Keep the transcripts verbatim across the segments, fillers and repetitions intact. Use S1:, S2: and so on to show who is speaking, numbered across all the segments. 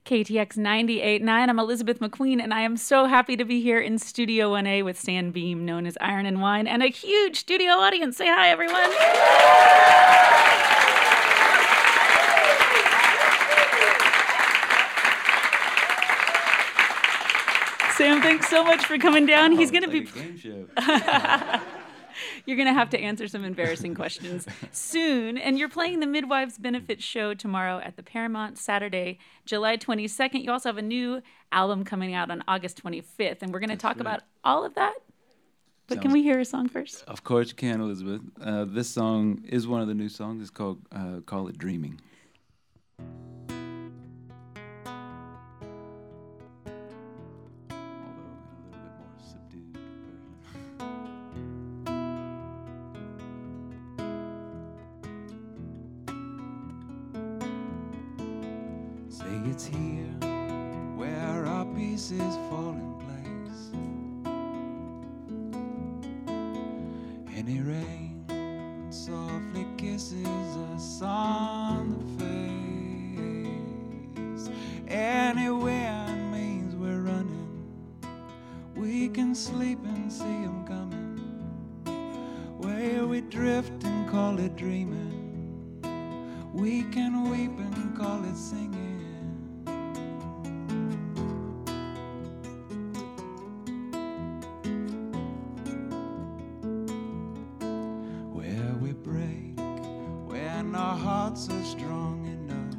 S1: K T X ninety-eight point nine. I'm Elizabeth McQueen, and I am so happy to be here in Studio one A with Stan Beam, known as Iron and Wine, and a huge studio audience. Say hi, everyone. Sam, thanks so much for coming down.
S2: Oh,
S1: He's going to
S2: like
S1: be...
S2: a game show.
S1: You're going to have to answer some embarrassing questions soon. And you're playing the Midwives Benefit Show tomorrow at the Paramount, Saturday, July twenty-second. You also have a new album coming out on August twenty-fifth. And we're going to talk
S2: right.
S1: about all of that. But
S2: Sounds
S1: can we hear a song first?
S2: Of course you can, Elizabeth. Uh, this song is one of the new songs. It's called uh, Call It Dreaming. Say it's here where our pieces fall in place. Any rain softly kisses us on the face. Any wind means we're running. We can sleep and see 'em coming. Where we drift and call it dreaming. We can weep and call it singing. Our hearts are strong enough.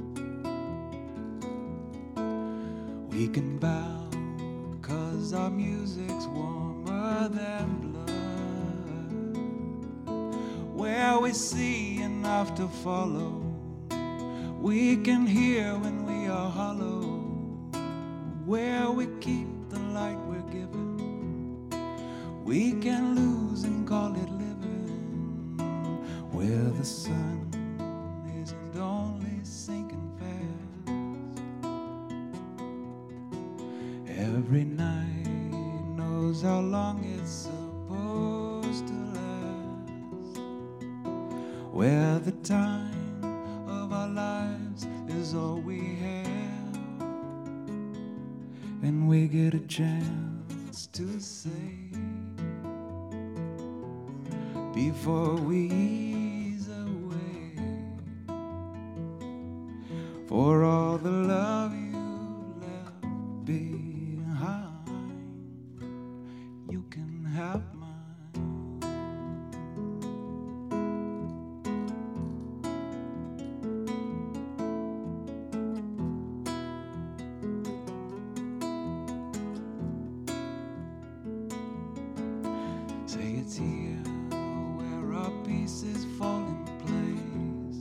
S2: We can bow, 'cause our music's warmer than blood. Where we see enough to follow, we can hear when we are hollow. Where we keep the light we're given, we can lose and call it living. Where the sun isn't only sinking fast. Every night knows how long it's supposed to last. Where the time of our lives is all we have, and we get a chance to say before we for all the love you left behind, you can have mine. Say it's here where our pieces fall in place.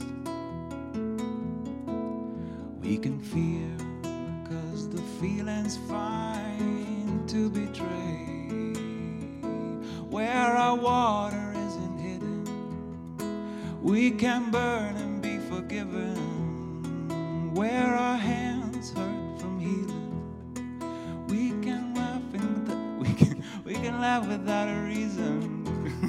S2: We can fear, 'cause the feeling's fine to betray. Where our water isn't hidden, we can burn and be forgiven. Where our hands hurt from healing, we can laugh and we can we can laugh without a reason.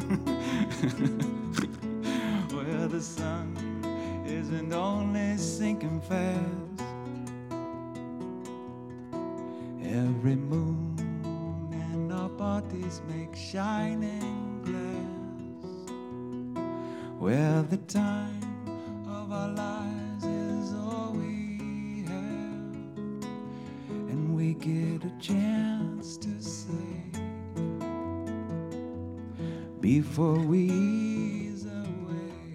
S2: Where the sun isn't only sinking fast. Every moon and our bodies make shining glass. Where the time of our lives is all we have, and we get a chance to say before we ease away.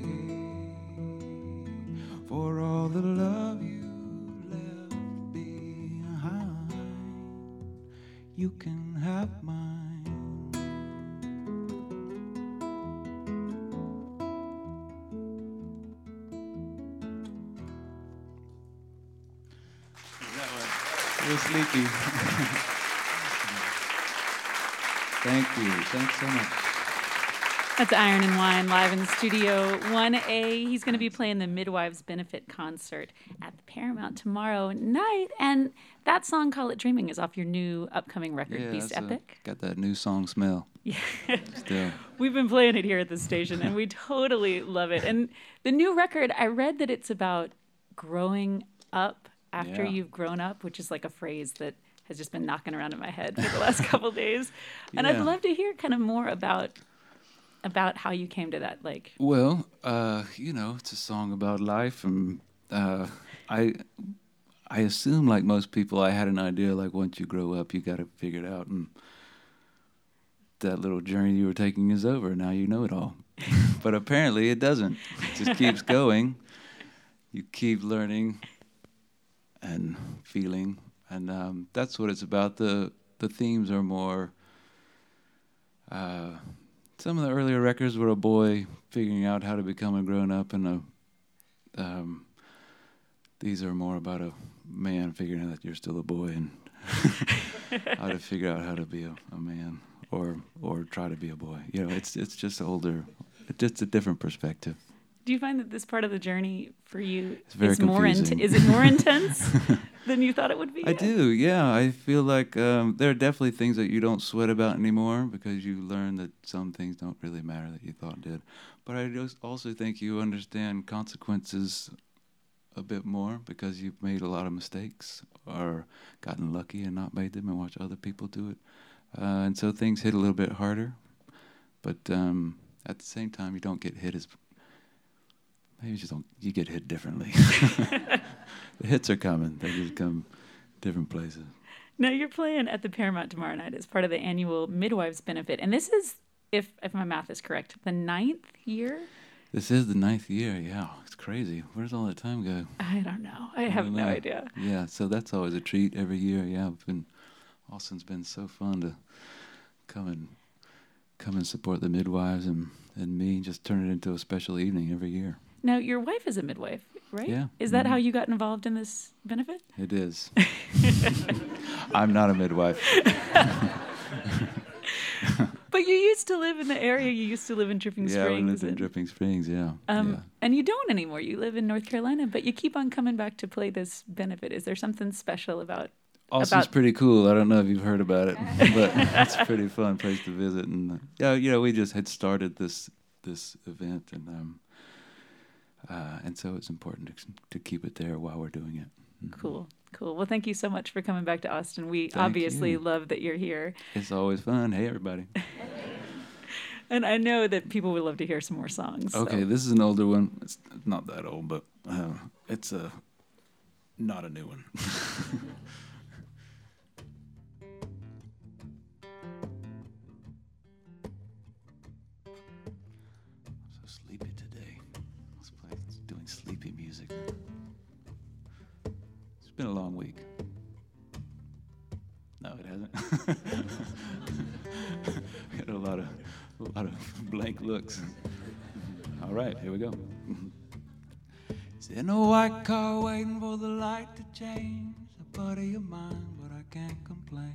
S2: For all the love you left behind, you can have mine. It was sleepy. Thank you. Thanks so much.
S1: That's Iron and Wine live in Studio one A. He's going to be playing the Midwives Benefit Concert at the Paramount tomorrow night. And that song, Call It Dreaming, is off your new upcoming record,
S2: Yeah,
S1: Beast
S2: that's a-
S1: Epic.
S2: got that new song smell.
S1: Yeah.
S2: Still.
S1: We've been playing it here at the station, and we totally love it. And the new record, I read that it's about growing up after
S3: Yeah.
S1: you've grown up, which is like a phrase that has just been knocking around in my head for the last couple of days. And I'd
S3: Yeah.
S1: love to hear kind of more about about how you came to that. Like,
S3: Well, uh, you know, it's a song about life, and uh, I, I assume, like most people, I had an idea like once you grow up, you got to figure it out, and that little journey you were taking is over. Now you know it all, but apparently it doesn't. It just keeps going. You keep learning and feeling, and um, that's what it's about. The the themes are more. Uh, some of the earlier records were a boy figuring out how to become a grown up, and a, um, these are more about a man figuring out that you're still a boy and how to figure out how to be a, a man or or try to be a boy. You know, it's it's just older, it's just a different perspective.
S1: do you find that this part of the journey for you
S3: It's very
S1: is more int-
S3: confusing.
S1: is it more intense than you thought it would be?
S3: I do, yeah. I feel like um, there are definitely things that you don't sweat about anymore because you learn that some things don't really matter that you thought did. But I just also think you understand consequences a bit more because you've made a lot of mistakes or gotten lucky and not made them and watched other people do it. Uh, and so things hit a little bit harder. But um, at the same time, you don't get hit as... Maybe you just don't... You get hit differently. The hits are coming. They just come different places.
S1: Now you're playing at the Paramount tomorrow night as part of the annual Midwives Benefit, and this is, if if my math is correct, the ninth year.
S3: This is the ninth year, yeah. It's crazy. Where does all that time go?
S1: I don't know. I have
S3: don't
S1: no
S3: know.
S1: idea.
S3: Yeah, so that's always a treat every year. Yeah, it's been Austin's been so fun to come and come and support the midwives and, and me, just turn it into a special evening every year.
S1: Now your wife is a midwife, right?
S3: Yeah.
S1: Is that
S3: Mhm.
S1: how you got involved in this benefit?
S3: It is. I'm not a midwife.
S1: But you used to live in the area. You used to live in Dripping
S3: Yeah, we
S1: Springs.
S3: lived in
S1: and,
S3: Dripping Springs, yeah.
S1: um,
S3: yeah.
S1: and you don't anymore. You live in North Carolina, but you keep on coming back to play this benefit. Is there something special about?
S3: Austin's
S1: about-
S3: pretty cool. I don't know if you've heard about it, but it's a pretty fun place to visit. And uh, yeah, you know, we just had started this this event, and um, uh, and so it's important to to keep it there while we're doing it. Mhm.
S1: Cool, cool. Well, thank you so much for coming back to Austin. We
S3: Thank
S1: obviously
S3: you.
S1: love that you're here,
S3: It's always fun. Hey, everybody.
S1: and I know that people would love to hear some more songs. so-
S3: Okay, this is an older one. It's not that old, but uh, it's a not a new one. So sleepy today. Let's play let's doing sleepy music. It's been a long week. No, it hasn't. Got a lot of a lot of blank looks. All right, here we go.
S2: Is in a white car waiting for the light to change. A buddy of mine, but I can't complain.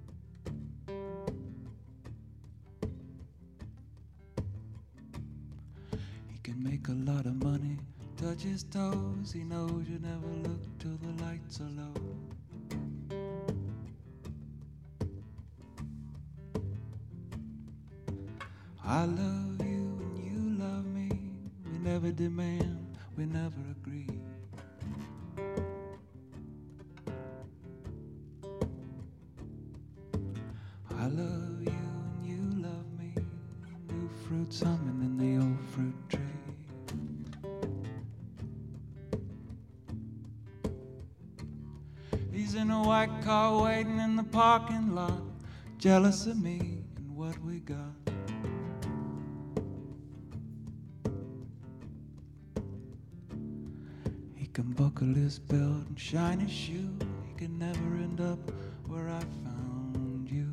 S2: He can make a lot of money, touch his toes. He knows you never look till the lights are low. I love you and you love me. We never demand, we never agree. I love you and you love me. New fruits humming in the old fruit tree. He's in a white car waiting in the parking lot, jealous of me and what we got. He can buckle his belt and shine his shoe. He can never end up where I found you.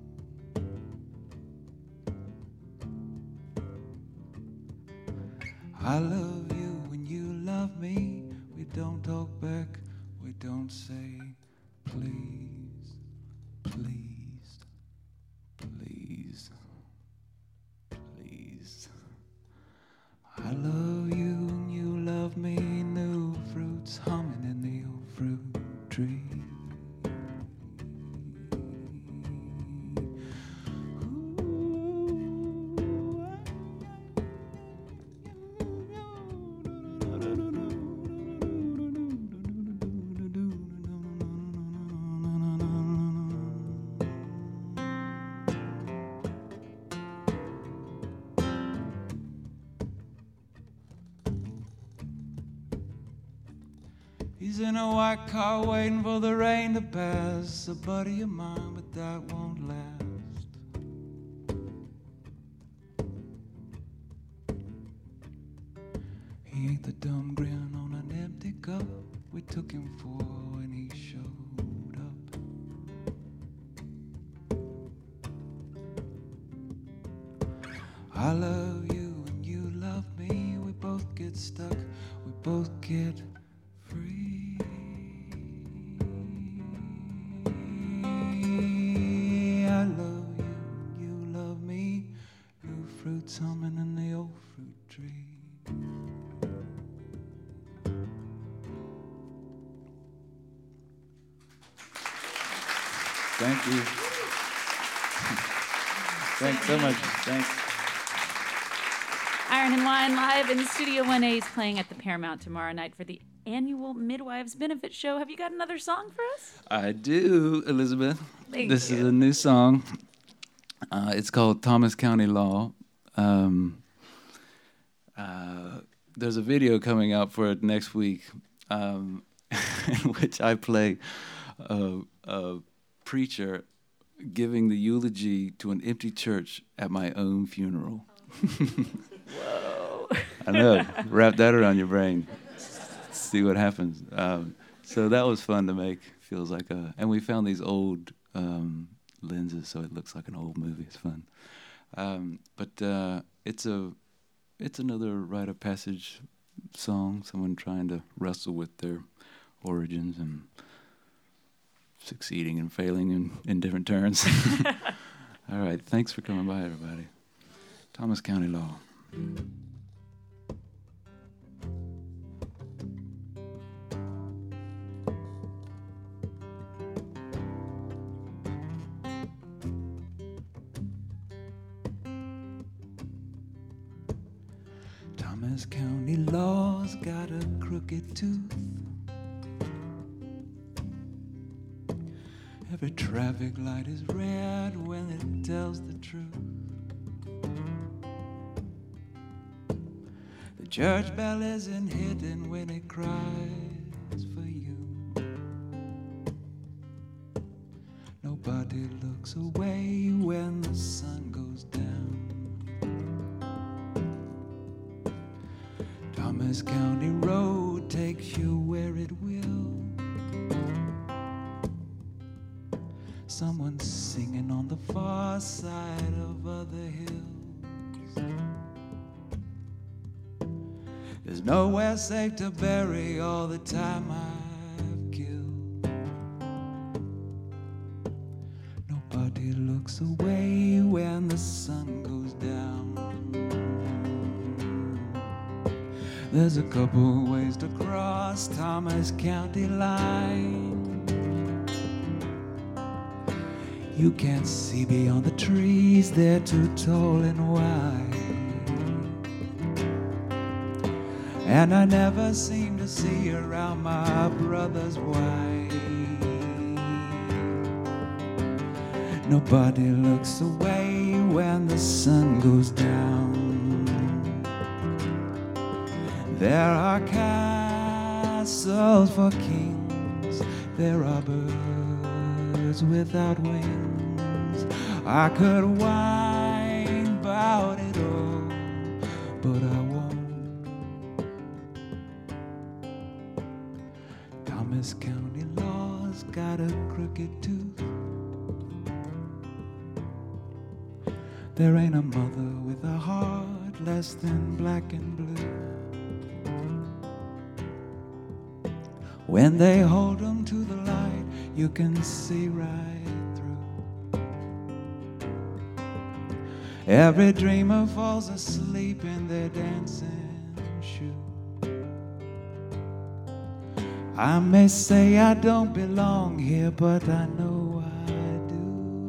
S2: I love you when you love me. We don't talk back, we don't say please, please, please, please. I love you and you love me. New fruits humming in the old fruit tree. He's in a white car waiting for the rain to pass. A buddy of mine, but that won't last. He ain't the dumb grin on an empty cup we took him for when he showed up. I love you and you love me. We both get stuck, we both get free. I love you, you love me. New fruits humming in the old fruit tree.
S3: Thank you. Thanks so much. Thanks.
S1: Iron and Wine live in Studio one A is playing at the Paramount tomorrow night for the annual Midwives Benefit Show. Have you got another song for us?
S3: I do, Elizabeth.
S1: Thank
S3: this
S1: you.
S3: is a new song. Uh, it's called Thomas County Law. Um, uh, there's a video coming out for it next week, um, in which I play a, a preacher giving the eulogy to an empty church at my own funeral.
S1: Whoa.
S3: I know. Wrap that around your brain. See what happens. Um, so that was fun to make. Feels like a... And we found these old um, lenses, so it looks like an old movie. It's fun. Um, but uh, it's a, it's another rite of passage song. Someone trying to wrestle with their origins and succeeding and failing in, in different turns. All right. Thanks for coming by, everybody. Thomas County Law.
S2: Thomas County Law's got a crooked tooth. Every traffic light is red when it tells the truth. The church bell isn't hidden when it cries for you. Nobody looks away when the sun goes down. Thomas County Road takes you where it will. Someone's singing on the far side of other hills. There's nowhere safe to bury all the time I've killed. Nobody looks away when the sun goes down. There's a couple ways to cross Thomas County line. You can't see beyond the trees, they're too tall and wide. And I never seem to see around my brother's wife. Nobody looks away when the sun goes down. There are castles for kings, there are birds without wings. I could whine about it all, but I won't. Thomas County Law's got a crooked tooth. There ain't a mother with a heart less than black and blue. When they hold them to the light, you can see right through. Every dreamer falls asleep in their dancing shoe. I may say I don't belong here, but I know I do.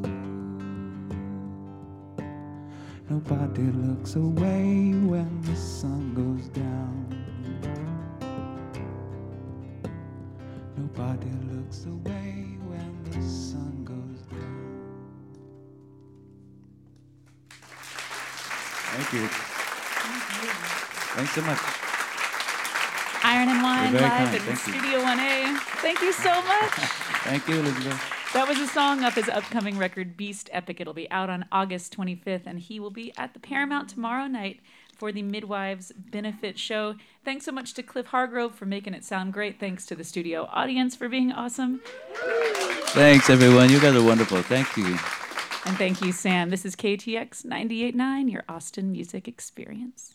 S2: Nobody looks away when the sun goes down. Nobody looks away when the sun goes down.
S3: Thank you. Thanks so much.
S1: Iron and Wine
S3: You're very
S1: live
S3: kind.
S1: in
S3: Thank you.
S1: Studio one A. Thank you so much.
S3: Thank you, Elizabeth.
S1: That was a song off his upcoming record, Beast Epic. It'll be out on August twenty-fifth, and he will be at the Paramount tomorrow night for the Midwives Benefit Show. Thanks so much to Cliff Hargrove for making it sound great. Thanks to the studio audience for being awesome.
S3: Thanks, everyone. You guys are wonderful. Thank you.
S1: And thank you, Sam. This is K T X ninety-eight point nine, your Austin Music Experience.